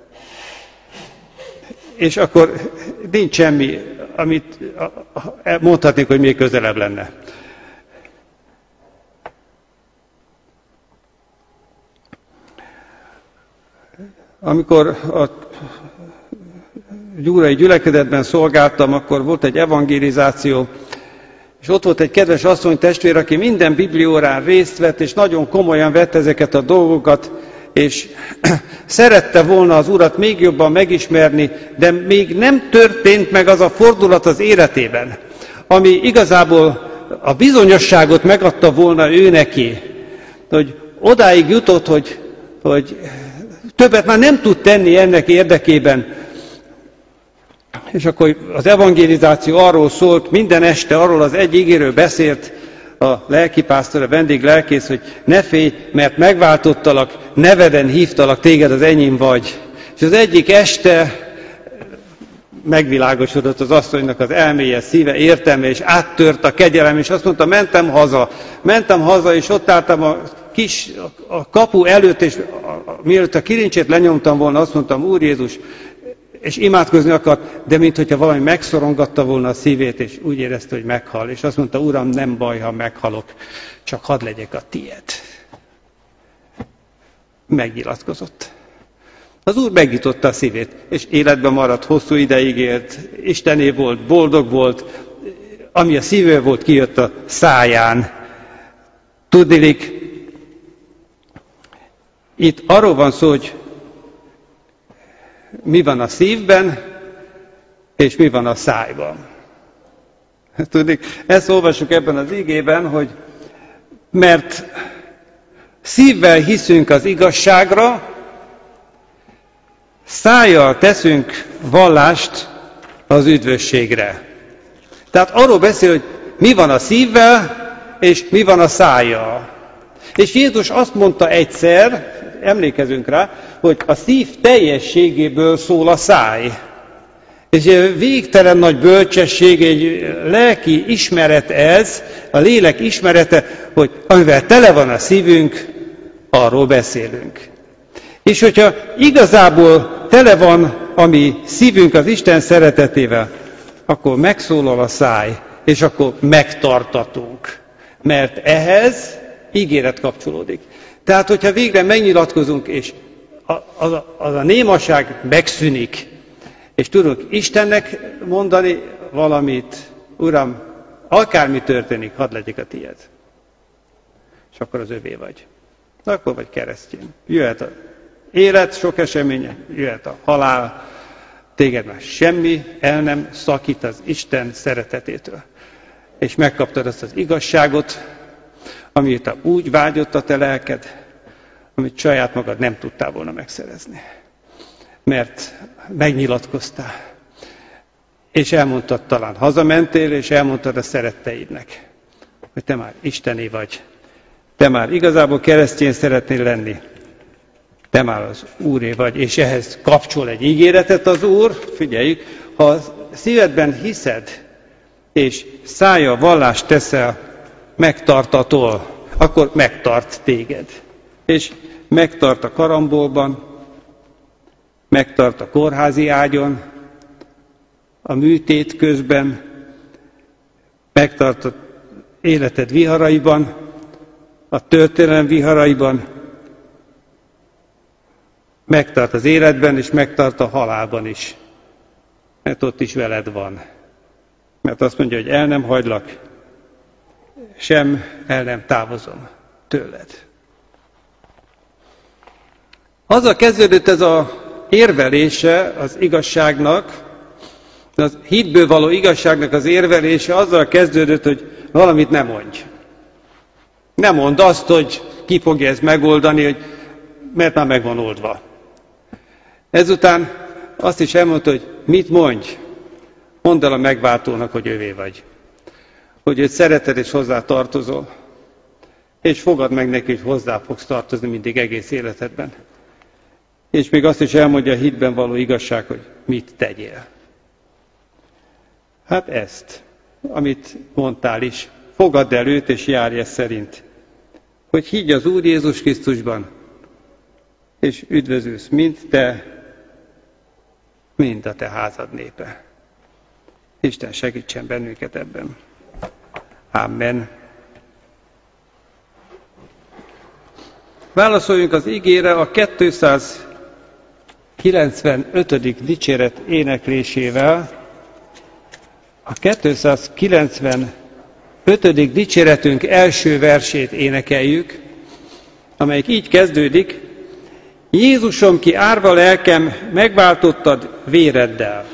És akkor nincs semmi, amit mondhatnék, hogy még közelebb lenne. Amikor a gyúrai gyülekezetben szolgáltam, akkor volt egy evangelizáció, és ott volt egy kedves asszony testvér, aki minden bibliórán részt vett, és nagyon komolyan vett ezeket a dolgokat, és szerette volna az Urat még jobban megismerni, de még nem történt meg az a fordulat az életében, ami igazából a bizonyosságot megadta volna ő neki, hogy odáig jutott, hogy, hogy többet már nem tud tenni ennek érdekében. És akkor az evangelizáció arról szólt, minden este arról az egy igéről beszélt a lelkipásztor, a vendég lelkész, hogy ne félj, mert megváltottalak, neveden hívtalak, téged az enyém vagy. És az egyik este megvilágosodott az asszonynak az elméje, szíve, értelme, és áttört a kegyelem, és azt mondta, mentem haza. Mentem haza, és ott álltam a kis a kapu előtt, és a, a, mielőtt a kilincsét lenyomtam volna, azt mondtam, Úr Jézus, és imádkozni akart, de minthogyha valami megszorongatta volna a szívét, és úgy érezte, hogy meghal. És azt mondta, Uram, nem baj, ha meghalok, csak hadd legyek a tied. Megnyilatkozott. Az Úr megnyitotta a szívét, és életben maradt, hosszú ideig élt, Istené volt, boldog volt, ami a szívő volt, kijött a száján. Tudniillik, itt arról van szó, hogy mi van a szívben, és mi van a szájban. Tudnék, ezt olvassuk ebben az igében, hogy mert szívvel hiszünk az igazságra, szájjal teszünk vallást az üdvösségre. Tehát arról beszél, hogy mi van a szívvel, és mi van a szájjal. És Jézus azt mondta egyszer, emlékezünk rá, hogy a szív teljességéből szól a száj. És végtelen nagy bölcsesség, egy lelki ismeret ez, a lélek ismerete, hogy amivel tele van a szívünk, arról beszélünk. És hogyha igazából tele van a mi szívünk az Isten szeretetével, akkor megszólal a száj, és akkor megtartatunk. Mert ehhez ígéret kapcsolódik. Tehát, hogyha végre megnyilatkozunk, és az a, az a némaság megszűnik, és tudunk Istennek mondani valamit, Uram, akármi történik, hadd legyek a tiéd. És akkor az övé vagy. Akkor vagy keresztény. Jöhet az élet sok eseménye, jöhet a halál, téged már semmi el nem szakít az Isten szeretetétől. És megkaptad azt az igazságot, amit úgy vágyott a te lelked, amit saját magad nem tudtál volna megszerezni. Mert megnyilatkoztál. És elmondtad, talán hazamentél, és elmondtad a szeretteidnek, hogy te már Istené vagy. Te már igazából keresztény szeretnél lenni. Te már az Úré vagy, és ehhez kapcsol egy ígéretet az Úr. Figyeljük, ha a szívedben hiszed, és szája vallást teszel, megtartatol, akkor megtart téged. És megtart a karambolban, megtart a kórházi ágyon, a műtét közben, megtart az életed viharaiban, a történelem viharaiban, megtart az életben, és megtart a halálban is. Mert ott is veled van. Mert azt mondja, hogy el nem hagylak, sem el nem távozom tőled. Azzal kezdődött ez az érvelése az igazságnak, az hitből való igazságnak az érvelése azzal kezdődött, hogy valamit nem mondj. Nem mondd azt, hogy ki fogja ezt megoldani, hogy mert már meg van oldva. Ezután azt is elmondta, hogy mit mondj. Mondd el a megváltónak, hogy övé vagy. Hogy őt szereted és hozzá tartozol. És fogad meg neki, hogy hozzá fogsz tartozni mindig egész életedben. És még azt is elmondja a hitben való igazság, hogy mit tegyél. Hát ezt, amit mondtál is, fogadd el őt és járj ezt szerint. Hogy higgy az Úr Jézus Krisztusban, és üdvözülsz mind te, mind a te házad népe. Isten segítsen bennünket ebben. Amen. Válaszoljunk az igére a kétszázkilencvenötödik dicséret éneklésével. A kétszázkilencvenötödik dicséretünk első versét énekeljük, amelyik így kezdődik: Jézusom, ki árva lelkem, megváltottad véreddel.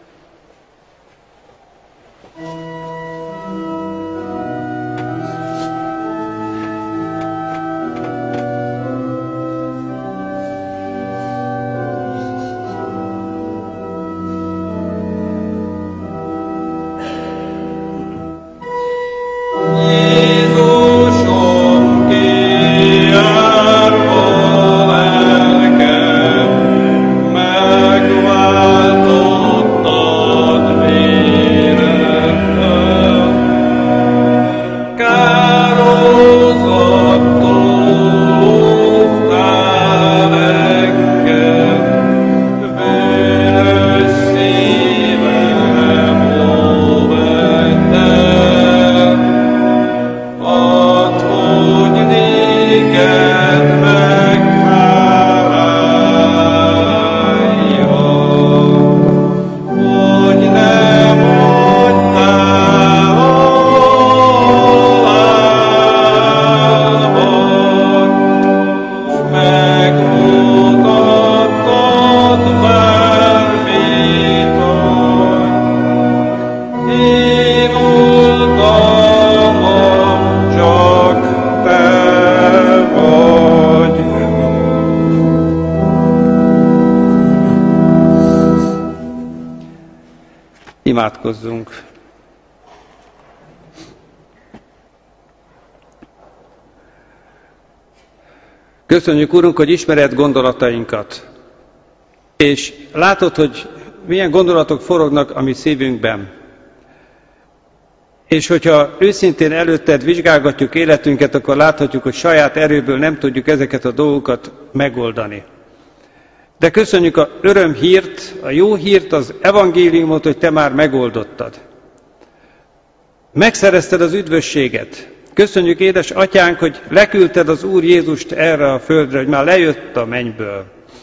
Imádkozzunk. Köszönjük, Urunk, hogy ismered gondolatainkat, és látod, hogy milyen gondolatok forognak a mi szívünkben. És hogyha őszintén előtted vizsgálgatjuk életünket, akkor láthatjuk, hogy saját erőből nem tudjuk ezeket a dolgokat megoldani. De köszönjük a örömhírt, a jó hírt, az evangéliumot, hogy te már megoldottad. Megszerezted az üdvösséget. Köszönjük, édes atyánk, hogy leküldted az Úr Jézust erre a földre, hogy már lejött a mennyből.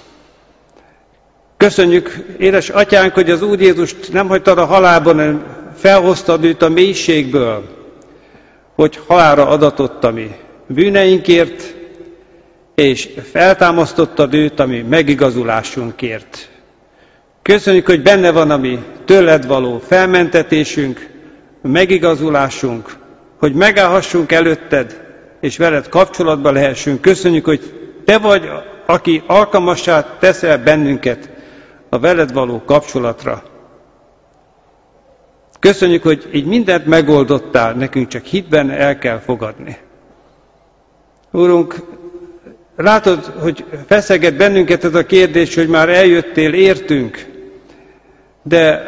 Köszönjük, édes atyánk, hogy az Úr Jézust nem hagytad a halálban, hanem felhoztad őt a mélységből, hogy halálra adatott a mi bűneinkért, és feltámasztottad őt a mi megigazulásunkért. Köszönjük, hogy benne van a mi tőled való felmentetésünk, megigazulásunk, hogy megállhassunk előtted, és veled kapcsolatba lehessünk. Köszönjük, hogy te vagy, aki alkalmassá teszel bennünket a veled való kapcsolatra. Köszönjük, hogy így mindent megoldottál, nekünk csak hitben el kell fogadni. Úrunk, látod, hogy feszeget bennünket ez a kérdés, hogy már eljöttél, értünk, de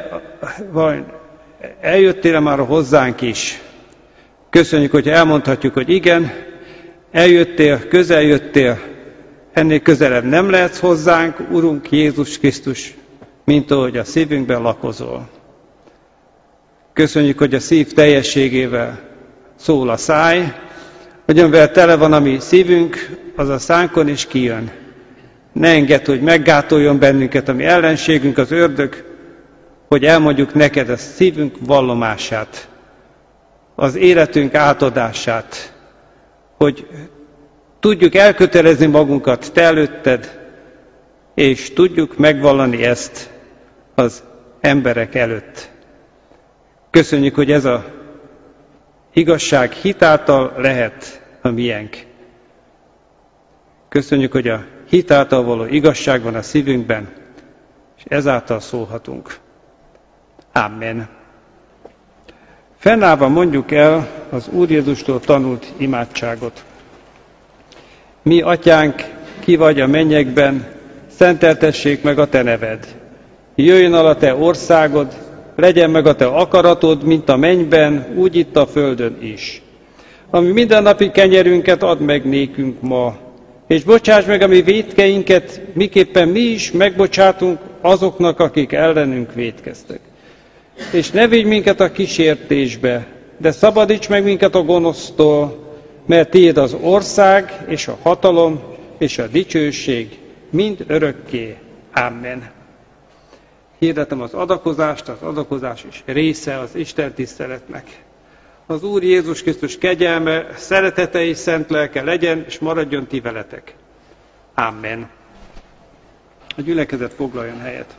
eljöttél már hozzánk is. Köszönjük, hogy elmondhatjuk, hogy igen, eljöttél, közel jöttél, ennél közelebb nem lehetsz hozzánk, Urunk Jézus Krisztus, mint ahogy a szívünkben lakozol. Köszönjük, hogy a szív teljességével szól a száj, hogy amivel tele van a mi szívünk, az a szánkon is kijön. Ne engedd, hogy meggátoljon bennünket a mi ellenségünk, az ördög, hogy elmondjuk neked a szívünk vallomását, az életünk átadását, hogy tudjuk elkötelezni magunkat te előtted, és tudjuk megvallani ezt az emberek előtt. Köszönjük, hogy ez a igazság hitáltal lehet a miénk. Köszönjük, hogy a hitáltal való igazság van a szívünkben, és ezáltal szólhatunk. Amen. Fennállva mondjuk el az Úr Jézustól tanult imádságot. Mi, atyánk, ki vagy a mennyekben, szenteltessék meg a te neved. Jöjjön el a te országod, legyen meg a te akaratod, mint a mennyben, úgy itt a földön is. Ami mindennapi kenyerünket add meg nékünk ma, és bocsáss meg a mi vétkeinket, miképpen mi is megbocsátunk azoknak, akik ellenünk vétkeztek. És ne vigy minket a kísértésbe, de szabadíts meg minket a gonosztól, mert tiéd az ország, és a hatalom, és a dicsőség mind örökké. Amen. Hirdetem az adakozást, az adakozás is része az Isten tiszteletnek. Az Úr Jézus Krisztus kegyelme, szeretete és szent lelke legyen, és maradjon ti veletek. Amen. A gyülekezet foglaljon helyet.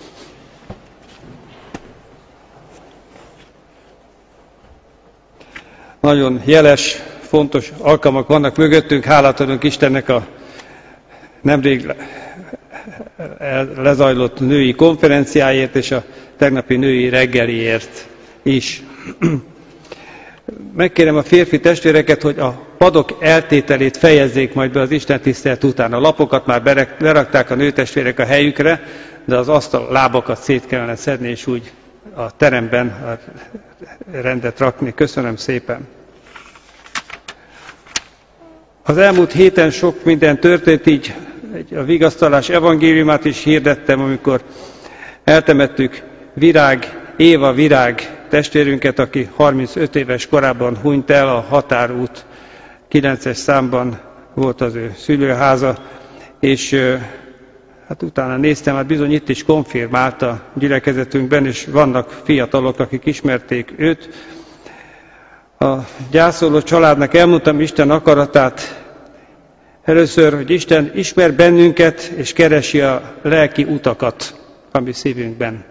Nagyon jeles, fontos alkalmak vannak mögöttünk. Hálát adunk Istennek a nemrég lezajlott női konferenciáért és a tegnapi női reggeliért is. Megkérem a férfi testvéreket, hogy a padok eltételét fejezzék majd be az Isten tisztelet után. A lapokat már berakták a nőtestvérek a helyükre, de az asztal lábakat szét kellene szedni, és úgy a teremben a rendet rakni. Köszönöm szépen. Az elmúlt héten sok minden történt, így a vigasztalás evangéliumát is hirdettem, amikor eltemettük Virág, Éva Virág testvérünket, aki harmincöt éves korában hunyt el, a Határút kilences számban volt az ő szülőháza, és hát utána néztem, hát bizony itt is konfirmált a gyülekezetünkben, és vannak fiatalok, akik ismerték őt. A gyászoló családnak elmondtam Isten akaratát, először, hogy Isten ismer bennünket, és keresi a lelki utakat a mi szívünkben.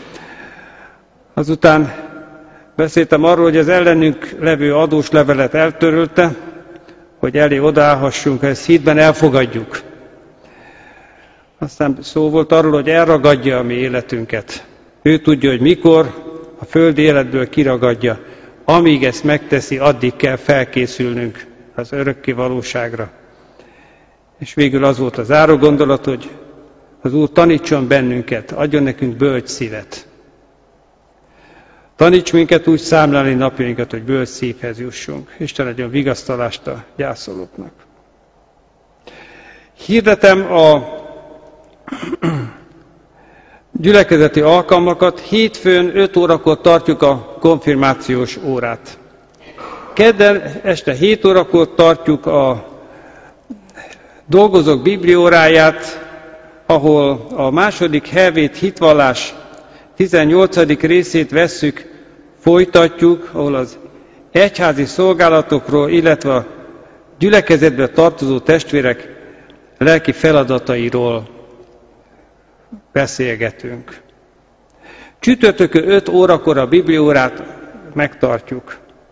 Azután beszéltem arról, hogy az ellenünk levő adós levelet eltörölte, hogy elé odaállhassunk, ha ezt hitben elfogadjuk. Aztán szó volt arról, hogy elragadja a mi életünket. Ő tudja, hogy mikor a földi életből kiragadja. Amíg ezt megteszi, addig kell felkészülnünk az örökké valóságra. És végül az volt az záró gondolat, hogy az Úr tanítson bennünket, adjon nekünk bölcs szívet. Taníts minket úgy számlálni napjainkat, hogy bölcs szívhez jussunk. Isten adjon vigasztalást a gyászolóknak. Hirdetem a gyülekezeti alkalmakat. Hétfőn öt órakor tartjuk a konfirmációs órát. Kedden este hét órakor tartjuk a dolgozók biblióráját, ahol a második helvét hitvallás tizennyolcadik részét vesszük, folytatjuk, ahol az egyházi szolgálatokról, illetve a gyülekezetbe tartozó testvérek lelki feladatairól beszélgetünk. Csütörtökön öt órakor a bibliórát megtartjuk.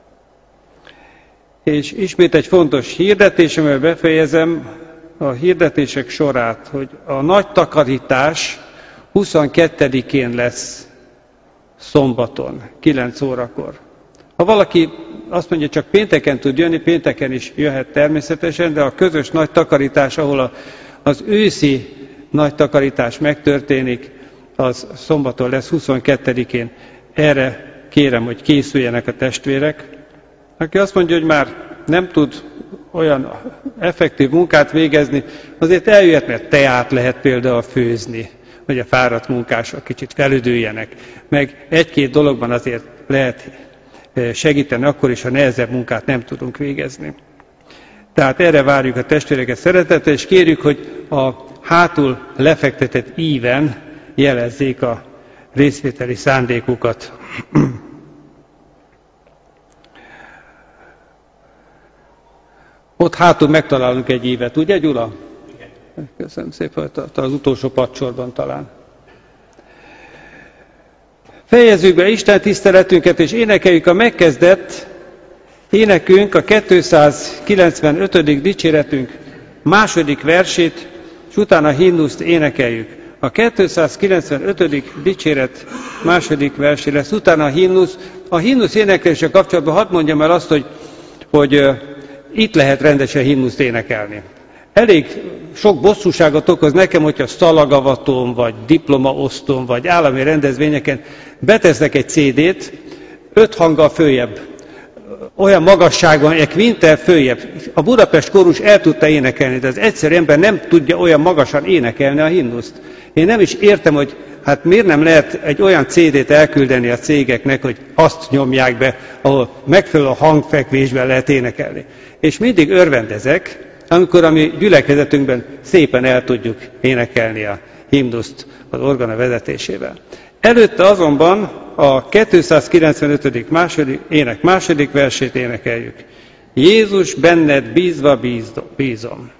És ismét egy fontos hirdetés, amivel befejezem a hirdetések sorát, hogy a nagy takarítás huszonkettedikén lesz szombaton, kilenc órakor. Ha valaki azt mondja, csak pénteken tud jönni, pénteken is jöhet természetesen, de a közös nagy takarítás, ahol a, az őszi nagy takarítás megtörténik, az szombaton lesz huszonkettedikén. Erre kérem, hogy készüljenek a testvérek. Aki azt mondja, hogy már nem tud olyan effektív munkát végezni, azért eljöhet, mert teát lehet például főzni, hogy a fáradt munkások kicsit felüdüljenek. Meg egy-két dologban azért lehet segíteni, akkor is, ha nehezebb munkát nem tudunk végezni. Tehát erre várjuk a testvéreket szeretettel, és kérjük, hogy a hátul lefektetett íven jelezzék a részvételi szándékukat. Ott hátul megtalálunk egy ívet, ugye Gyula? Igen. Köszönöm szépen, az utolsó padsorban talán. Fejezzük be Isten tiszteletünket, és énekeljük a megkezdett énekünk, a kétszázkilencvenötödik dicséretünk második versét, és utána a himnuszt énekeljük. A kétszázkilencvenötödik dicséret második versé lesz, utána a himnusz. A himnusz énekléssel kapcsolatban hadd mondjam el azt, hogy, hogy itt lehet rendesen himnuszt énekelni. elég sok bosszúságot okoz nekem, hogyha szalagavatón, vagy diplomaosztón, vagy állami rendezvényeken betesznek egy cé dét, öt hanggal följebb, olyan magasságon, egy kvinttel följebb. A Budapest Kórus el tudta énekelni, de az egyszerű ember nem tudja olyan magasan énekelni a himnuszt. Én nem is értem, hogy hát miért nem lehet egy olyan cé dét elküldeni a cégeknek, hogy azt nyomják be, ahol megfelelő hangfekvésben lehet énekelni. És mindig örvendezek, amikor a mi gyülekezetünkben szépen el tudjuk énekelni a himnuszt az orgona vezetésével. Előtte azonban a kétszázkilencvenötödik második, ének második versét énekeljük. Jézus, benned bízva bízom.